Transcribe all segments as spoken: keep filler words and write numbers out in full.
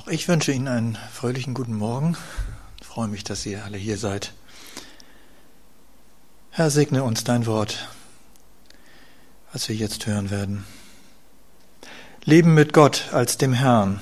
Auch ich wünsche Ihnen einen fröhlichen guten Morgen. Ich freue mich, dass ihr alle hier seid. Herr, segne uns dein Wort, was wir jetzt hören werden. Leben mit Gott als dem Herrn.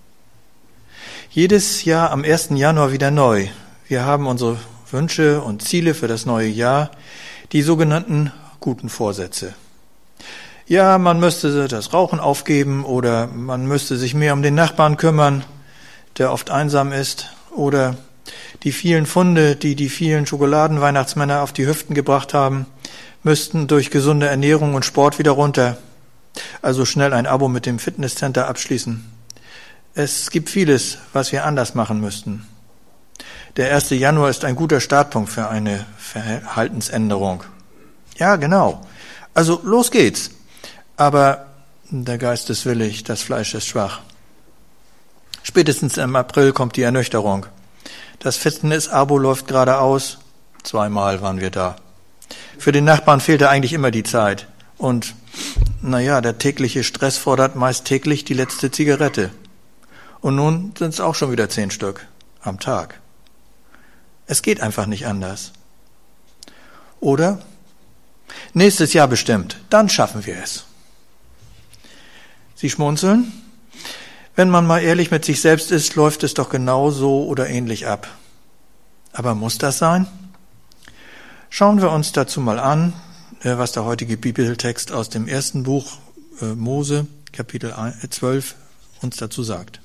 Jedes Jahr am ersten Januar wieder neu. Wir haben unsere Wünsche und Ziele für das neue Jahr, die sogenannten guten Vorsätze. Ja, man müsste das Rauchen aufgeben oder man müsste sich mehr um den Nachbarn kümmern, der oft einsam ist, oder die vielen Pfunde, die die vielen Schokoladenweihnachtsmänner auf die Hüften gebracht haben, müssten durch gesunde Ernährung und Sport wieder runter. Also schnell ein Abo mit dem Fitnesscenter abschließen. Es gibt vieles, was wir anders machen müssten. Der erste Januar ist ein guter Startpunkt für eine Verhaltensänderung. Ja, genau. Also los geht's. Aber der Geist ist willig, das Fleisch ist schwach. Spätestens im April kommt die Ernüchterung. Das Fitness-Abo läuft gerade aus. Zweimal waren wir da. Für den Nachbarn fehlte eigentlich immer die Zeit. Und, naja, der tägliche Stress fordert meist täglich die letzte Zigarette. Und nun sind es auch schon wieder zehn Stück am Tag. Es geht einfach nicht anders. Oder? Nächstes Jahr bestimmt. Dann schaffen wir es. Sie schmunzeln? Wenn man mal ehrlich mit sich selbst ist, läuft es doch genau so oder ähnlich ab. Aber muss das sein? Schauen wir uns dazu mal an, was der heutige Bibeltext aus dem ersten Buch Mose, Kapitel zwölf, uns dazu sagt.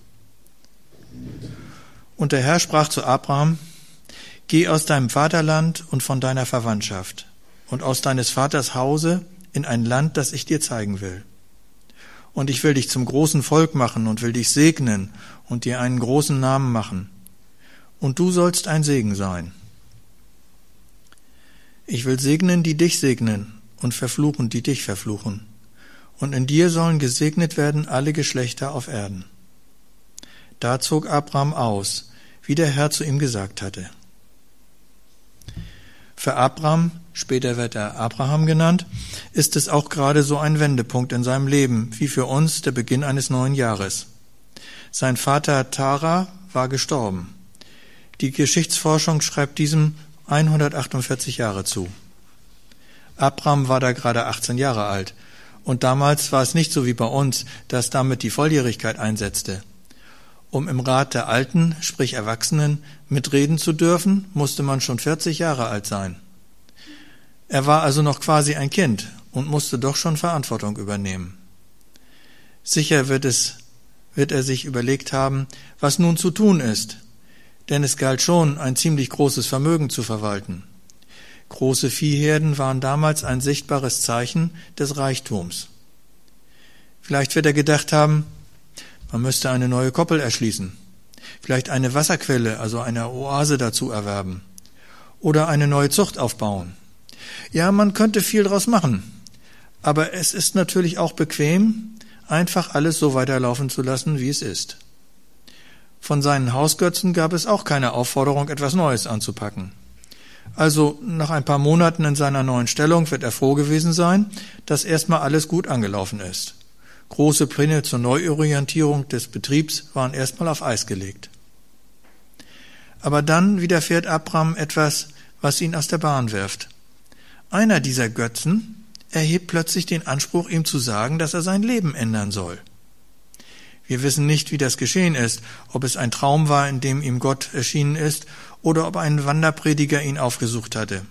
Und der Herr sprach zu Abraham: Geh aus deinem Vaterland und von deiner Verwandtschaft und aus deines Vaters Hause in ein Land, das ich dir zeigen will. Und ich will dich zum großen Volk machen und will dich segnen und dir einen großen Namen machen. Und du sollst ein Segen sein. Ich will segnen, die dich segnen, und verfluchen, die dich verfluchen. Und in dir sollen gesegnet werden alle Geschlechter auf Erden. Da zog Abraham aus, wie der Herr zu ihm gesagt hatte. Für Abraham, später wird er Abraham genannt, ist es auch gerade so ein Wendepunkt in seinem Leben, wie für uns der Beginn eines neuen Jahres. Sein Vater Tara war gestorben. Die Geschichtsforschung schreibt diesem hundertachtundvierzig Jahre zu. Abraham war da gerade achtzehn Jahre alt. Und damals war es nicht so wie bei uns, dass damit die Volljährigkeit einsetzte. Um im Rat der Alten, sprich Erwachsenen, mitreden zu dürfen, musste man schon vierzig Jahre alt sein. Er war also noch quasi ein Kind und musste doch schon Verantwortung übernehmen. Sicher wird es, wird er sich überlegt haben, was nun zu tun ist, denn es galt schon, ein ziemlich großes Vermögen zu verwalten. Große Viehherden waren damals ein sichtbares Zeichen des Reichtums. Vielleicht wird er gedacht haben, man müsste eine neue Koppel erschließen, vielleicht eine Wasserquelle, also eine Oase dazu erwerben oder eine neue Zucht aufbauen. Ja, man könnte viel draus machen, aber es ist natürlich auch bequem, einfach alles so weiterlaufen zu lassen, wie es ist. Von seinen Hausgötzen gab es auch keine Aufforderung, etwas Neues anzupacken. Also nach ein paar Monaten in seiner neuen Stellung wird er froh gewesen sein, dass erstmal alles gut angelaufen ist. Große Pläne zur Neuorientierung des Betriebs waren erstmal auf Eis gelegt. Aber dann widerfährt Abraham etwas, was ihn aus der Bahn wirft. Einer dieser Götzen erhebt plötzlich den Anspruch, ihm zu sagen, dass er sein Leben ändern soll. Wir wissen nicht, wie das geschehen ist, ob es ein Traum war, in dem ihm Gott erschienen ist, oder ob ein Wanderprediger ihn aufgesucht hatte.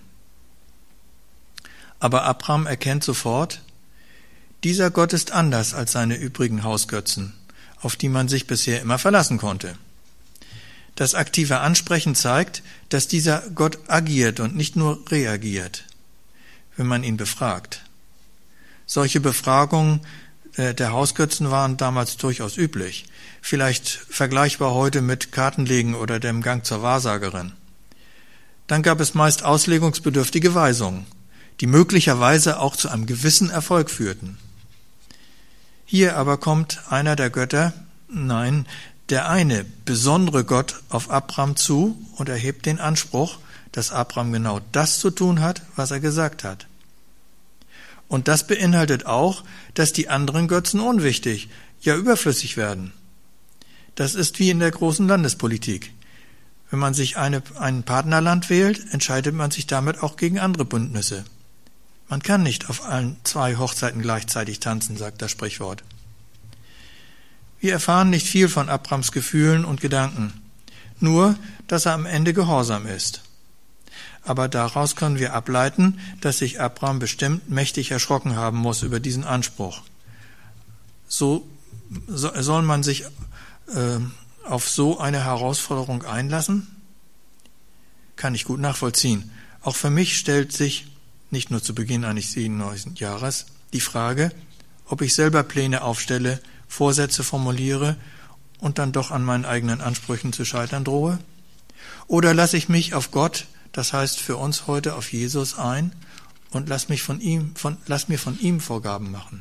Aber Abraham erkennt sofort, dieser Gott ist anders als seine übrigen Hausgötzen, auf die man sich bisher immer verlassen konnte. Das aktive Ansprechen zeigt, dass dieser Gott agiert und nicht nur reagiert, wenn man ihn befragt. Solche Befragungen der Hausgötzen waren damals durchaus üblich, vielleicht vergleichbar heute mit Kartenlegen oder dem Gang zur Wahrsagerin. Dann gab es meist auslegungsbedürftige Weisungen, die möglicherweise auch zu einem gewissen Erfolg führten. Hier aber kommt einer der Götter, nein, der eine besondere Gott auf Abraham zu und erhebt den Anspruch, dass Abraham genau das zu tun hat, was er gesagt hat. Und das beinhaltet auch, dass die anderen Götzen unwichtig, ja überflüssig werden. Das ist wie in der großen Landespolitik. Wenn man sich eine, ein Partnerland wählt, entscheidet man sich damit auch gegen andere Bündnisse. Man kann nicht auf allen zwei Hochzeiten gleichzeitig tanzen, sagt das Sprichwort. Wir erfahren nicht viel von Abrams Gefühlen und Gedanken, nur, dass er am Ende gehorsam ist. Aber daraus können wir ableiten, dass sich Abram bestimmt mächtig erschrocken haben muss über diesen Anspruch. So, so soll man sich äh, auf so eine Herausforderung einlassen? Kann ich gut nachvollziehen. Auch für mich stellt sich, nicht nur zu Beginn eines jeden neuen Jahres, die Frage, ob ich selber Pläne aufstelle, Vorsätze formuliere und dann doch an meinen eigenen Ansprüchen zu scheitern drohe? Oder lasse ich mich auf Gott, das heißt für uns heute auf Jesus ein und lass mich von ihm, von, lass mir von ihm Vorgaben machen?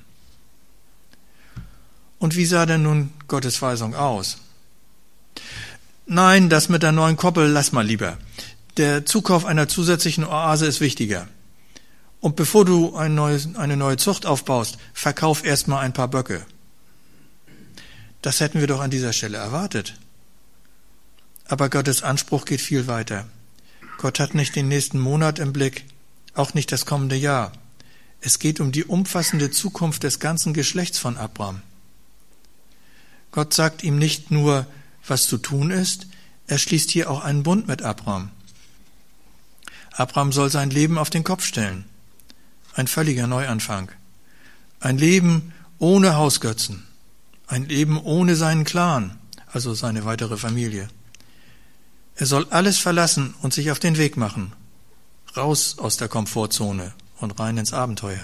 Und wie sah denn nun Gottes Weisung aus? Nein, das mit der neuen Koppel lass mal lieber. Der Zukauf einer zusätzlichen Oase ist wichtiger. Und bevor du ein neues, eine neue Zucht aufbaust, verkauf erst mal ein paar Böcke. Das hätten wir doch an dieser Stelle erwartet. Aber Gottes Anspruch geht viel weiter. Gott hat nicht den nächsten Monat im Blick, auch nicht das kommende Jahr. Es geht um die umfassende Zukunft des ganzen Geschlechts von Abram. Gott sagt ihm nicht nur, was zu tun ist, er schließt hier auch einen Bund mit Abram. Abram soll sein Leben auf den Kopf stellen. Ein völliger Neuanfang. Ein Leben ohne Hausgötzen. Ein Leben ohne seinen Clan, also seine weitere Familie. Er soll alles verlassen und sich auf den Weg machen. Raus aus der Komfortzone und rein ins Abenteuer.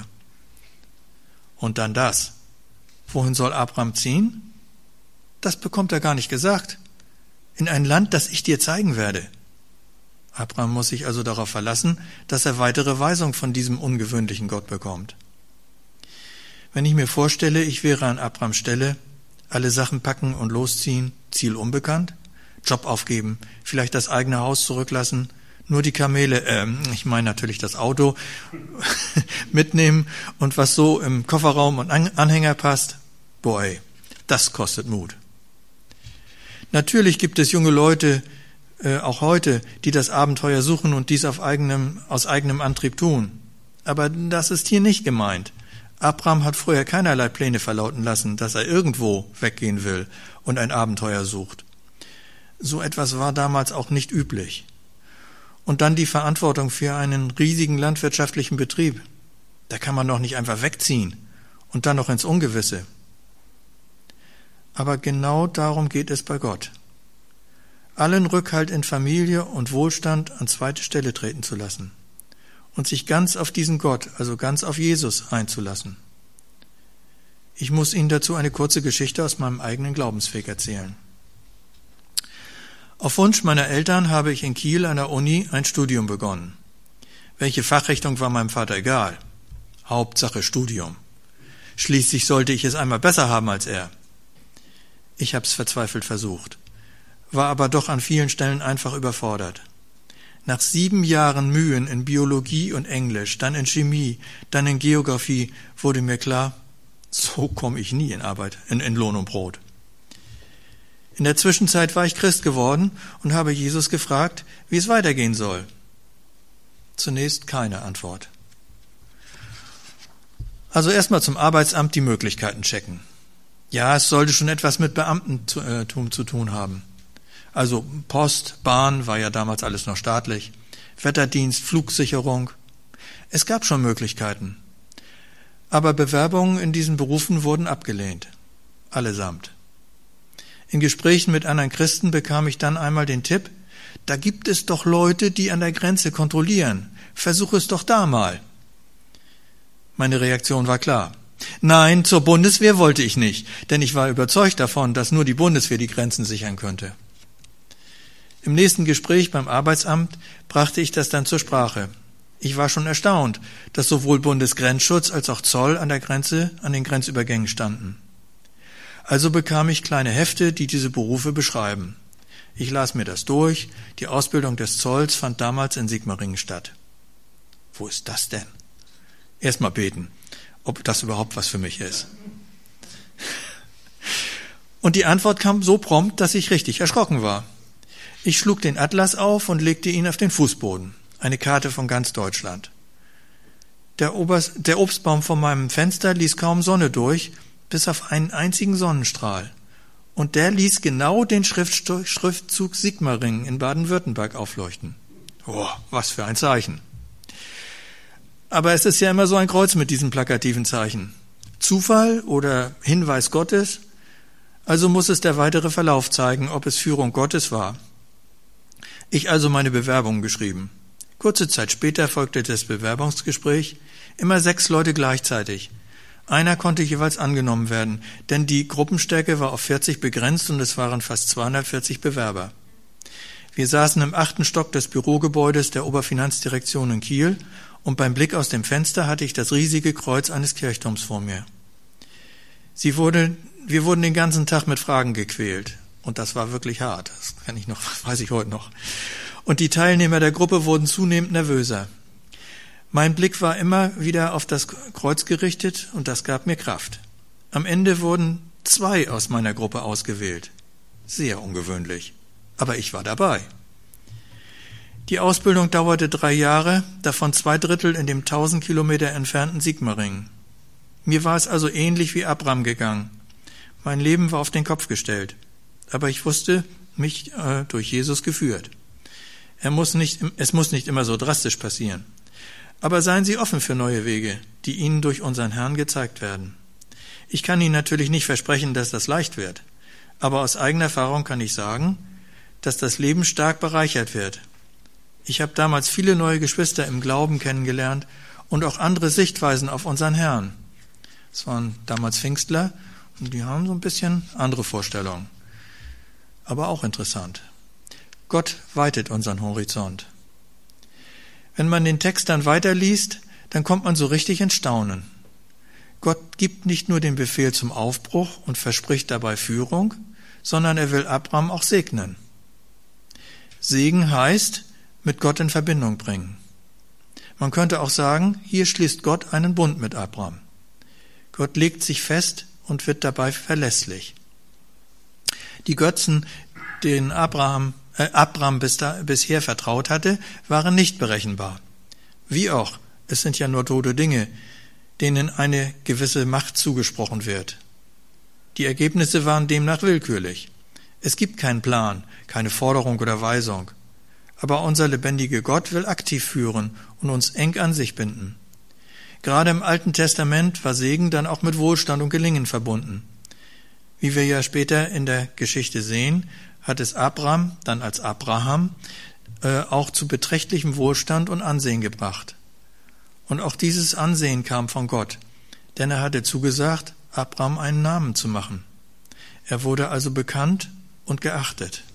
Und dann das. Wohin soll Abram ziehen? Das bekommt er gar nicht gesagt. In ein Land, das ich dir zeigen werde. Abram muss sich also darauf verlassen, dass er weitere Weisung von diesem ungewöhnlichen Gott bekommt. Wenn ich mir vorstelle, ich wäre an Abrams Stelle, alle Sachen packen und losziehen, Ziel unbekannt, Job aufgeben, vielleicht das eigene Haus zurücklassen, nur die Kamele, äh, ich meine natürlich das Auto, mitnehmen und was so im Kofferraum und Anhänger passt, boy, das kostet Mut. Natürlich gibt es junge Leute, äh, auch heute, die das Abenteuer suchen und dies auf eigenem, aus eigenem Antrieb tun. Aber das ist hier nicht gemeint. Abram hat vorher keinerlei Pläne verlauten lassen, dass er irgendwo weggehen will und ein Abenteuer sucht. So etwas war damals auch nicht üblich. Und dann die Verantwortung für einen riesigen landwirtschaftlichen Betrieb. Da kann man doch nicht einfach wegziehen und dann noch ins Ungewisse. Aber genau darum geht es bei Gott. Allen Rückhalt in Familie und Wohlstand an zweite Stelle treten zu lassen und sich ganz auf diesen Gott, also ganz auf Jesus einzulassen. Ich muss Ihnen dazu eine kurze Geschichte aus meinem eigenen Glaubensweg erzählen. Auf Wunsch meiner Eltern habe ich in Kiel an der Uni ein Studium begonnen. Welche Fachrichtung war meinem Vater egal. Hauptsache Studium. Schließlich sollte ich es einmal besser haben als er. Ich habe es verzweifelt versucht, war aber doch an vielen Stellen einfach überfordert. Nach sieben Jahren Mühen in Biologie und Englisch, dann in Chemie, dann in Geografie, wurde mir klar, so komme ich nie in Arbeit, in, in Lohn und Brot. In der Zwischenzeit war ich Christ geworden und habe Jesus gefragt, wie es weitergehen soll. Zunächst keine Antwort. Also erstmal zum Arbeitsamt die Möglichkeiten checken. Ja, es sollte schon etwas mit Beamtentum zu tun haben. Also Post, Bahn, war ja damals alles noch staatlich, Wetterdienst, Flugsicherung. Es gab schon Möglichkeiten. Aber Bewerbungen in diesen Berufen wurden abgelehnt. Allesamt. In Gesprächen mit anderen Christen bekam ich dann einmal den Tipp, da gibt es doch Leute, die an der Grenze kontrollieren. Versuch es doch da mal. Meine Reaktion war klar. Nein, zur Bundeswehr wollte ich nicht, denn ich war überzeugt davon, dass nur die Bundeswehr die Grenzen sichern könnte. Im nächsten Gespräch beim Arbeitsamt brachte ich das dann zur Sprache. Ich war schon erstaunt, dass sowohl Bundesgrenzschutz als auch Zoll an der Grenze, an den Grenzübergängen standen. Also bekam ich kleine Hefte, die diese Berufe beschreiben. Ich las mir das durch. Die Ausbildung des Zolls fand damals in Sigmaringen statt. Wo ist das denn? Erst mal beten, ob das überhaupt was für mich ist. Und die Antwort kam so prompt, dass ich richtig erschrocken war. Ich schlug den Atlas auf und legte ihn auf den Fußboden. Eine Karte von ganz Deutschland. Der, Obers, der Obstbaum vor meinem Fenster ließ kaum Sonne durch, bis auf einen einzigen Sonnenstrahl. Und der ließ genau den Schrift, Schriftzug Sigmaringen in Baden-Württemberg aufleuchten. Oh, was für ein Zeichen. Aber es ist ja immer so ein Kreuz mit diesen plakativen Zeichen. Zufall oder Hinweis Gottes? Also muss es der weitere Verlauf zeigen, ob es Führung Gottes war. Ich also meine Bewerbung geschrieben. Kurze Zeit später folgte das Bewerbungsgespräch, immer sechs Leute gleichzeitig. Einer konnte jeweils angenommen werden, denn die Gruppenstärke war auf vierzig begrenzt und es waren fast zweihundertvierzig Bewerber. Wir saßen im achten Stock des Bürogebäudes der Oberfinanzdirektion in Kiel und beim Blick aus dem Fenster hatte ich das riesige Kreuz eines Kirchturms vor mir. Sie wurde, wir wurden den ganzen Tag mit Fragen gequält und das war wirklich hart, das kann ich noch, weiß ich heute noch. Und die Teilnehmer der Gruppe wurden zunehmend nervöser. Mein Blick war immer wieder auf das Kreuz gerichtet und das gab mir Kraft. Am Ende wurden zwei aus meiner Gruppe ausgewählt. Sehr ungewöhnlich. Aber ich war dabei. Die Ausbildung dauerte drei Jahre, davon zwei Drittel in dem tausend Kilometer entfernten Sigmaringen. Mir war es also ähnlich wie Abraham gegangen. Mein Leben war auf den Kopf gestellt. Aber ich wusste, mich äh, durch Jesus geführt. Er muss nicht, es muss nicht immer so drastisch passieren. Aber seien Sie offen für neue Wege, die Ihnen durch unseren Herrn gezeigt werden. Ich kann Ihnen natürlich nicht versprechen, dass das leicht wird. Aber aus eigener Erfahrung kann ich sagen, dass das Leben stark bereichert wird. Ich habe damals viele neue Geschwister im Glauben kennengelernt und auch andere Sichtweisen auf unseren Herrn. Es waren damals Pfingstler und die haben so ein bisschen andere Vorstellungen. Aber auch interessant. Gott weitet unseren Horizont. Wenn man den Text dann weiterliest, dann kommt man so richtig ins Staunen. Gott gibt nicht nur den Befehl zum Aufbruch und verspricht dabei Führung, sondern er will Abraham auch segnen. Segen heißt, mit Gott in Verbindung bringen. Man könnte auch sagen, hier schließt Gott einen Bund mit Abraham. Gott legt sich fest und wird dabei verlässlich. Die Götzen, denen Abraham Äh, Abraham bis da, bisher vertraut hatte, waren nicht berechenbar. Wie auch, es sind ja nur tote Dinge, denen eine gewisse Macht zugesprochen wird. Die Ergebnisse waren demnach willkürlich. Es gibt keinen Plan, keine Forderung oder Weisung. Aber unser lebendiger Gott will aktiv führen und uns eng an sich binden. Gerade im Alten Testament war Segen dann auch mit Wohlstand und Gelingen verbunden. Wie wir ja später in der Geschichte sehen, hat es Abraham, dann als Abraham, äh, auch zu beträchtlichem Wohlstand und Ansehen gebracht. Und auch dieses Ansehen kam von Gott, denn er hatte zugesagt, Abraham einen Namen zu machen. Er wurde also bekannt und geachtet.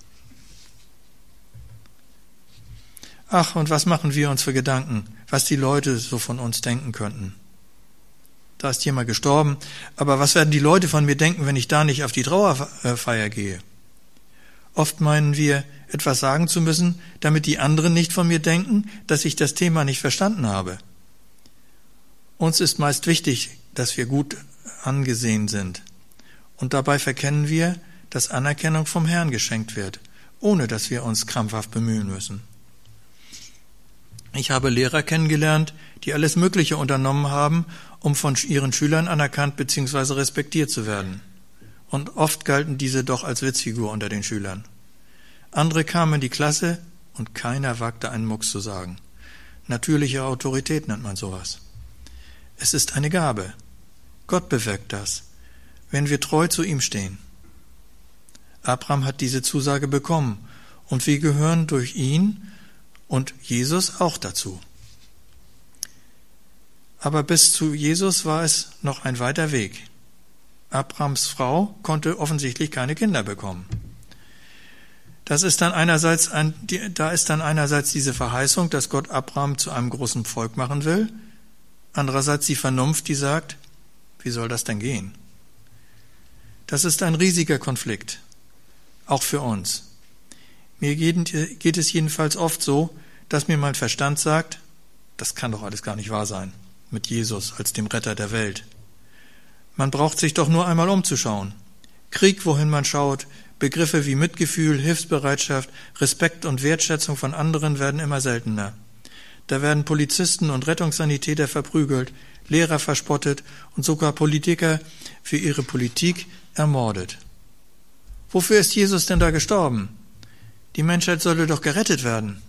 Ach, und was machen wir uns für Gedanken, was die Leute so von uns denken könnten? Da ist jemand gestorben, aber was werden die Leute von mir denken, wenn ich da nicht auf die Trauerfeier gehe? Oft meinen wir, etwas sagen zu müssen, damit die anderen nicht von mir denken, dass ich das Thema nicht verstanden habe. Uns ist meist wichtig, dass wir gut angesehen sind. Und dabei verkennen wir, dass Anerkennung vom Herrn geschenkt wird, ohne dass wir uns krampfhaft bemühen müssen. Ich habe Lehrer kennengelernt, die alles Mögliche unternommen haben, um von ihren Schülern anerkannt bzw. respektiert zu werden. Und oft galten diese doch als Witzfigur unter den Schülern. Andere kamen in die Klasse und keiner wagte einen Mucks zu sagen. Natürliche Autorität nennt man sowas. Es ist eine Gabe. Gott bewirkt das, wenn wir treu zu ihm stehen. Abraham hat diese Zusage bekommen und wir gehören durch ihn und Jesus auch dazu. Aber bis zu Jesus war es noch ein weiter Weg. Abrahams Frau konnte offensichtlich keine Kinder bekommen. Das ist dann einerseits ein, die, da ist dann einerseits diese Verheißung, dass Gott Abraham zu einem großen Volk machen will, andererseits die Vernunft, die sagt, wie soll das denn gehen? Das ist ein riesiger Konflikt, auch für uns. Mir geht, geht es jedenfalls oft so, dass mir mein Verstand sagt, das kann doch alles gar nicht wahr sein, mit Jesus als dem Retter der Welt. Man braucht sich doch nur einmal umzuschauen. Krieg, wohin man schaut, Begriffe wie Mitgefühl, Hilfsbereitschaft, Respekt und Wertschätzung von anderen werden immer seltener. Da werden Polizisten und Rettungssanitäter verprügelt, Lehrer verspottet und sogar Politiker für ihre Politik ermordet. Wofür ist Jesus denn da gestorben? Die Menschheit solle doch gerettet werden.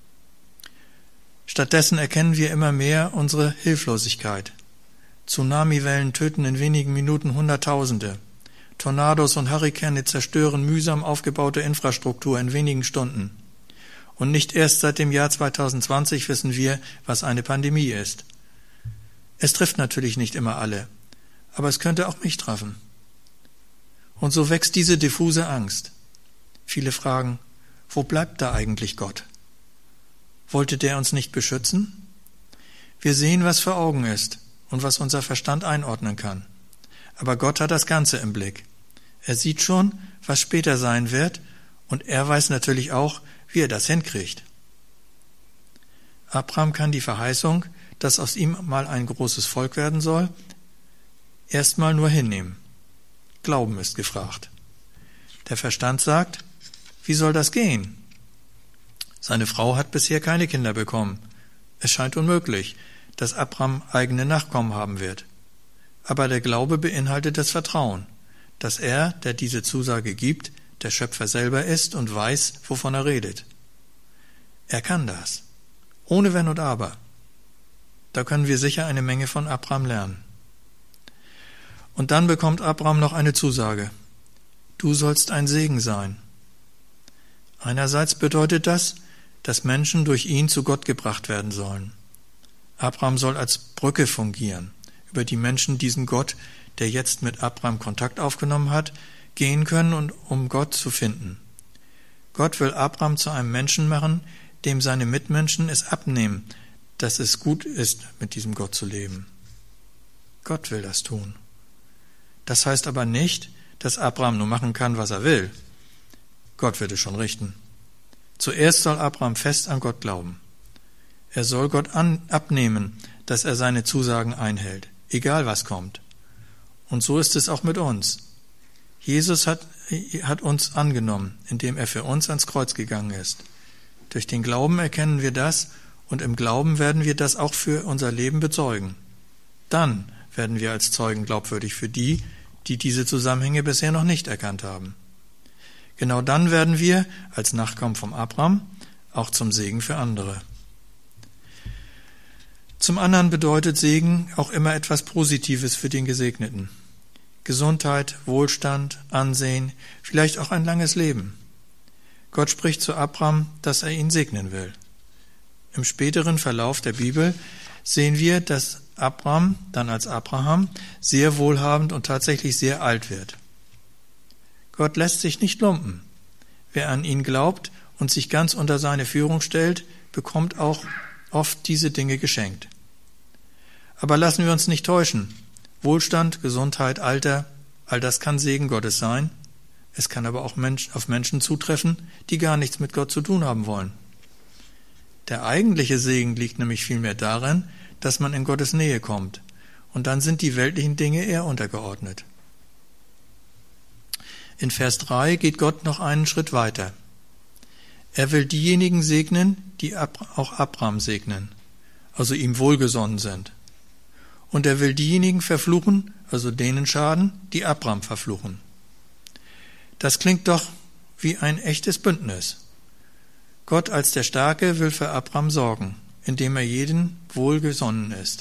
Stattdessen erkennen wir immer mehr unsere Hilflosigkeit. Tsunamiwellen töten in wenigen Minuten Hunderttausende. Tornados und Hurrikane zerstören mühsam aufgebaute Infrastruktur in wenigen Stunden. Und nicht erst seit dem Jahr zweitausendzwanzig wissen wir, was eine Pandemie ist. Es trifft natürlich nicht immer alle, aber es könnte auch mich treffen. Und so wächst diese diffuse Angst. Viele fragen, wo bleibt da eigentlich Gott? Wollte der uns nicht beschützen? Wir sehen, was vor Augen ist und was unser Verstand einordnen kann. Aber Gott hat das Ganze im Blick. Er sieht schon, was später sein wird, und er weiß natürlich auch, wie er das hinkriegt. Abraham kann die Verheißung, dass aus ihm mal ein großes Volk werden soll, erstmal nur hinnehmen. Glauben ist gefragt. Der Verstand sagt, wie soll das gehen? Seine Frau hat bisher keine Kinder bekommen. Es scheint unmöglich, dass Abraham eigene Nachkommen haben wird. Aber der Glaube beinhaltet das Vertrauen, dass er, der diese Zusage gibt, der Schöpfer selber ist und weiß, wovon er redet. Er kann das, ohne Wenn und Aber. Da können wir sicher eine Menge von Abraham lernen. Und dann bekommt Abraham noch eine Zusage. Du sollst ein Segen sein. Einerseits bedeutet das, dass Menschen durch ihn zu Gott gebracht werden sollen. Abraham soll als Brücke fungieren, über die Menschen diesen Gott, der jetzt mit Abraham Kontakt aufgenommen hat, gehen können, und um Gott zu finden. Gott will Abraham zu einem Menschen machen, dem seine Mitmenschen es abnehmen, dass es gut ist, mit diesem Gott zu leben. Gott will das tun. Das heißt aber nicht, dass Abraham nur machen kann, was er will. Gott wird es schon richten. Zuerst soll Abraham fest an Gott glauben. Er soll Gott an, abnehmen, dass er seine Zusagen einhält, egal was kommt. Und so ist es auch mit uns. Jesus hat, hat uns angenommen, indem er für uns ans Kreuz gegangen ist. Durch den Glauben erkennen wir das, und im Glauben werden wir das auch für unser Leben bezeugen. Dann werden wir als Zeugen glaubwürdig für die, die diese Zusammenhänge bisher noch nicht erkannt haben. Genau dann werden wir, als Nachkommen vom Abraham, auch zum Segen für andere. Zum anderen bedeutet Segen auch immer etwas Positives für den Gesegneten. Gesundheit, Wohlstand, Ansehen, vielleicht auch ein langes Leben. Gott spricht zu Abraham, dass er ihn segnen will. Im späteren Verlauf der Bibel sehen wir, dass Abraham, dann als Abraham, sehr wohlhabend und tatsächlich sehr alt wird. Gott lässt sich nicht lumpen. Wer an ihn glaubt und sich ganz unter seine Führung stellt, bekommt auch oft diese Dinge geschenkt. Aber lassen wir uns nicht täuschen. Wohlstand, Gesundheit, Alter, all das kann Segen Gottes sein. Es kann aber auch Mensch, auf Menschen zutreffen, die gar nichts mit Gott zu tun haben wollen. Der eigentliche Segen liegt nämlich vielmehr darin, dass man in Gottes Nähe kommt, und dann sind die weltlichen Dinge eher untergeordnet. In Vers drei geht Gott noch einen Schritt weiter. Er will diejenigen segnen, die auch Abraham segnen, also ihm wohlgesonnen sind. Und er will diejenigen verfluchen, also denen schaden, die Abraham verfluchen. Das klingt doch wie ein echtes Bündnis. Gott als der Starke will für Abraham sorgen, indem er jeden wohlgesonnen ist.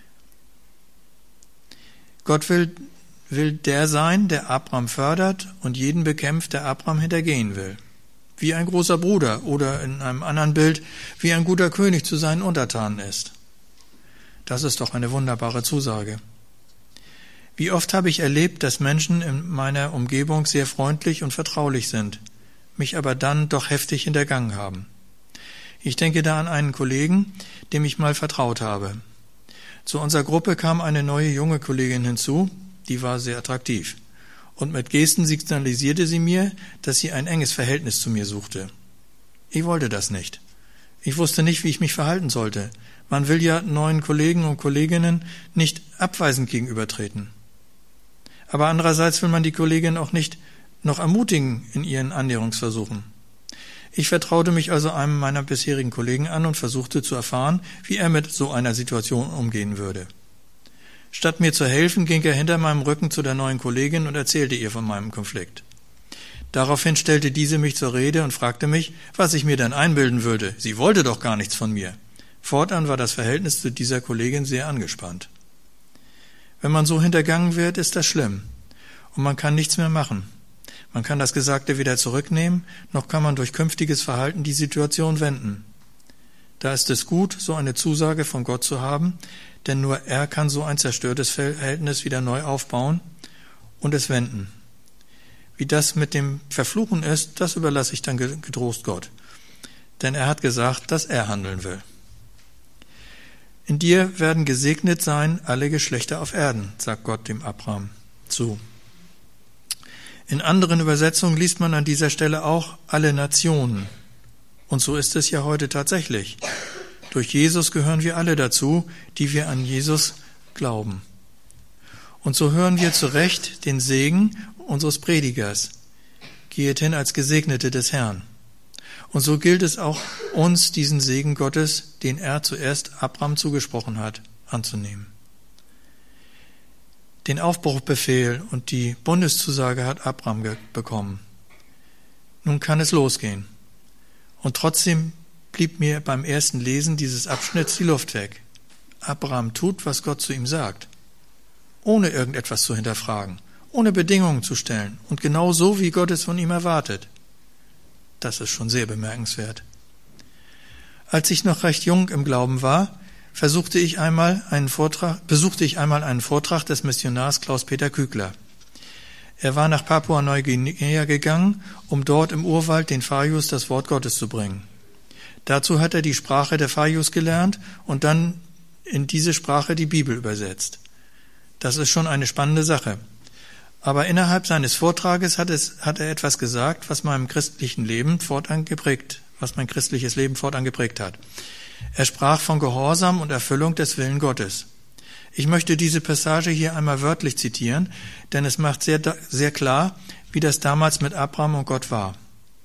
Gott will, will der sein, der Abraham fördert und jeden bekämpft, der Abraham hintergehen will. Wie ein großer Bruder oder in einem anderen Bild, wie ein guter König zu seinen Untertanen ist. Das ist doch eine wunderbare Zusage. Wie oft habe ich erlebt, dass Menschen in meiner Umgebung sehr freundlich und vertraulich sind, mich aber dann doch heftig hintergangen haben. Ich denke da an einen Kollegen, dem ich mal vertraut habe. Zu unserer Gruppe kam eine neue junge Kollegin hinzu, die war sehr attraktiv. Und mit Gesten signalisierte sie mir, dass sie ein enges Verhältnis zu mir suchte. Ich wollte das nicht. Ich wusste nicht, wie ich mich verhalten sollte. Man will ja neuen Kollegen und Kolleginnen nicht abweisend gegenübertreten. Aber andererseits will man die Kollegin auch nicht noch ermutigen in ihren Annäherungsversuchen. Ich vertraute mich also einem meiner bisherigen Kollegen an und versuchte zu erfahren, wie er mit so einer Situation umgehen würde. Statt mir zu helfen, ging er hinter meinem Rücken zu der neuen Kollegin und erzählte ihr von meinem Konflikt. Daraufhin stellte diese mich zur Rede und fragte mich, was ich mir denn einbilden würde. Sie wollte doch gar nichts von mir. Fortan war das Verhältnis zu dieser Kollegin sehr angespannt. Wenn man so hintergangen wird, ist das schlimm. Und man kann nichts mehr machen. Man kann das Gesagte weder zurücknehmen, noch kann man durch künftiges Verhalten die Situation wenden. Da ist es gut, so eine Zusage von Gott zu haben, denn nur er kann so ein zerstörtes Verhältnis wieder neu aufbauen und es wenden. Wie das mit dem Verfluchen ist, das überlasse ich dann getrost Gott. Denn er hat gesagt, dass er handeln will. In dir werden gesegnet sein alle Geschlechter auf Erden, sagt Gott dem Abraham zu. In anderen Übersetzungen liest man an dieser Stelle auch alle Nationen. Und so ist es ja heute tatsächlich. Durch Jesus gehören wir alle dazu, die wir an Jesus glauben. Und so hören wir zu Recht den Segen unseres Predigers. Geht hin als Gesegnete des Herrn. Und so gilt es auch uns, diesen Segen Gottes, den er zuerst Abraham zugesprochen hat, anzunehmen. Den Aufbruchbefehl und die Bundeszusage hat Abraham bekommen. Nun kann es losgehen. Und trotzdem blieb mir beim ersten Lesen dieses Abschnitts die Luft weg. Abraham tut, was Gott zu ihm sagt, ohne irgendetwas zu hinterfragen, ohne Bedingungen zu stellen und genau so, wie Gott es von ihm erwartet. Das ist schon sehr bemerkenswert. Als ich noch recht jung im Glauben war, versuchte ich einmal einen Vortrag, besuchte ich einmal einen Vortrag des Missionars Klaus-Peter Kügler. Er war nach Papua-Neuguinea gegangen, um dort im Urwald den Fayus das Wort Gottes zu bringen. Dazu hat er die Sprache der Fayus gelernt und dann in diese Sprache die Bibel übersetzt. Das ist schon eine spannende Sache. Aber innerhalb seines Vortrages hat, es, hat er etwas gesagt, was meinem christlichen Leben fortan geprägt, was mein christliches Leben fortan geprägt hat. Er sprach von Gehorsam und Erfüllung des Willen Gottes. Ich möchte diese Passage hier einmal wörtlich zitieren, denn es macht sehr, sehr klar, wie das damals mit Abraham und Gott war.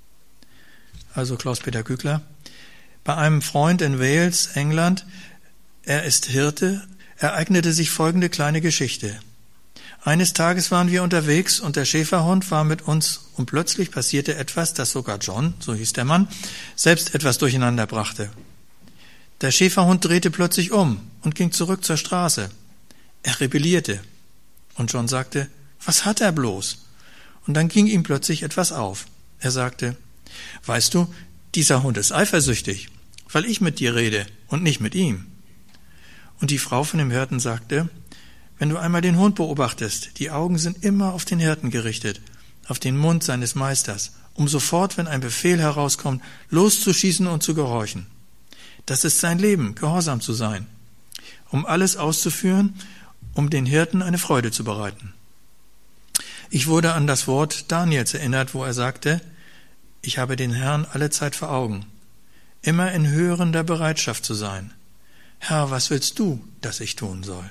Also Klaus-Peter Kügler. Bei einem Freund in Wales, England, er ist Hirte, ereignete sich folgende kleine Geschichte. Eines Tages waren wir unterwegs und der Schäferhund war mit uns und plötzlich passierte etwas, das sogar John, so hieß der Mann, selbst etwas durcheinander brachte. Der Schäferhund drehte plötzlich um und ging zurück zur Straße. Er rebellierte. Und John sagte, was hat er bloß? Und dann ging ihm plötzlich etwas auf. Er sagte, weißt du, dieser Hund ist eifersüchtig, weil ich mit dir rede und nicht mit ihm. Und die Frau von dem Hirten sagte, wenn du einmal den Hund beobachtest, die Augen sind immer auf den Hirten gerichtet, auf den Mund seines Meisters, um sofort, wenn ein Befehl herauskommt, loszuschießen und zu gehorchen. Das ist sein Leben, gehorsam zu sein, um alles auszuführen, um den Hirten eine Freude zu bereiten. Ich wurde an das Wort Daniels erinnert, wo er sagte, ich habe den Herrn alle Zeit vor Augen, immer in hörender Bereitschaft zu sein. Herr, was willst du, dass ich tun soll?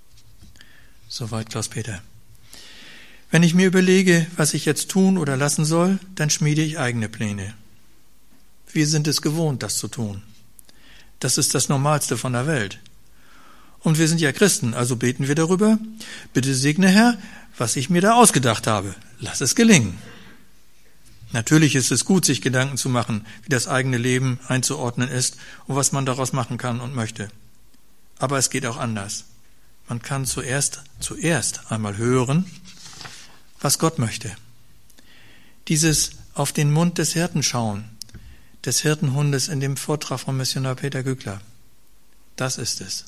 Soweit Klaus-Peter. Wenn ich mir überlege, was ich jetzt tun oder lassen soll, dann schmiede ich eigene Pläne. Wir sind es gewohnt, das zu tun. Das ist das Normalste von der Welt. Und wir sind ja Christen, also beten wir darüber. Bitte segne, Herr, was ich mir da ausgedacht habe. Lass es gelingen. Natürlich ist es gut, sich Gedanken zu machen, wie das eigene Leben einzuordnen ist und was man daraus machen kann und möchte. Aber es geht auch anders. Man kann zuerst, zuerst einmal hören, was Gott möchte. Dieses auf den Mund des Hirten schauen, des Hirtenhundes in dem Vortrag von Missionar Peter Kügler. Das ist es.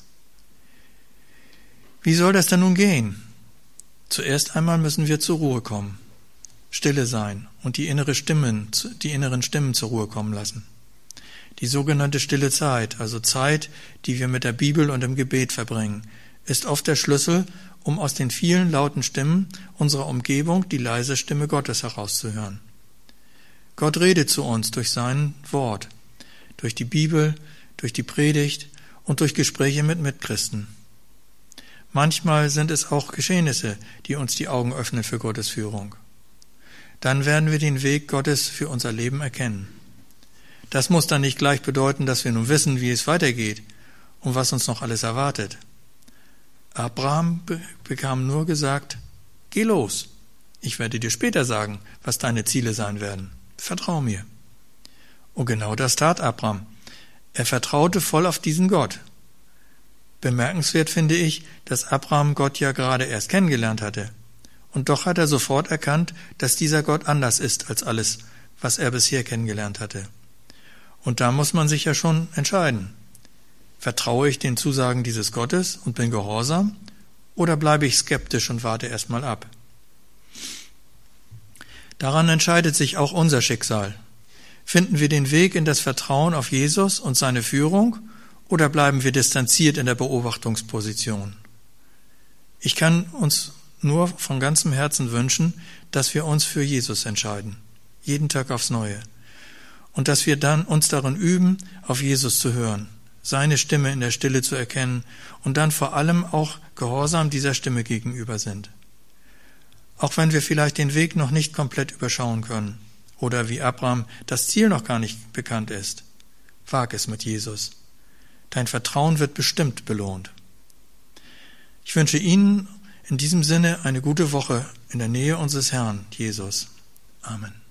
Wie soll das denn nun gehen? Zuerst einmal müssen wir zur Ruhe kommen, stille sein und die innere Stimmen, die inneren Stimmen zur Ruhe kommen lassen. Die sogenannte stille Zeit, also Zeit, die wir mit der Bibel und im Gebet verbringen, ist oft der Schlüssel, um aus den vielen lauten Stimmen unserer Umgebung die leise Stimme Gottes herauszuhören. Gott redet zu uns durch sein Wort, durch die Bibel, durch die Predigt und durch Gespräche mit Mitchristen. Manchmal sind es auch Geschehnisse, die uns die Augen öffnen für Gottes Führung. Dann werden wir den Weg Gottes für unser Leben erkennen. Das muss dann nicht gleich bedeuten, dass wir nun wissen, wie es weitergeht und was uns noch alles erwartet. Abraham bekam nur gesagt, geh los. Ich werde dir später sagen, was deine Ziele sein werden. Vertrau mir. Und genau das tat Abraham. Er vertraute voll auf diesen Gott. Bemerkenswert finde ich, dass Abraham Gott ja gerade erst kennengelernt hatte. Und doch hat er sofort erkannt, dass dieser Gott anders ist als alles, was er bisher kennengelernt hatte. Und da muss man sich ja schon entscheiden. Vertraue ich den Zusagen dieses Gottes und bin gehorsam, oder bleibe ich skeptisch und warte erst mal ab? Daran entscheidet sich auch unser Schicksal. Finden wir den Weg in das Vertrauen auf Jesus und seine Führung, oder bleiben wir distanziert in der Beobachtungsposition? Ich kann uns nur von ganzem Herzen wünschen, dass wir uns für Jesus entscheiden, jeden Tag aufs Neue, und dass wir dann uns darin üben, auf Jesus zu hören, seine Stimme in der Stille zu erkennen und dann vor allem auch gehorsam dieser Stimme gegenüber sind. Auch wenn wir vielleicht den Weg noch nicht komplett überschauen können oder wie Abraham das Ziel noch gar nicht bekannt ist, wag es mit Jesus. Dein Vertrauen wird bestimmt belohnt. Ich wünsche Ihnen in diesem Sinne eine gute Woche in der Nähe unseres Herrn, Jesus. Amen.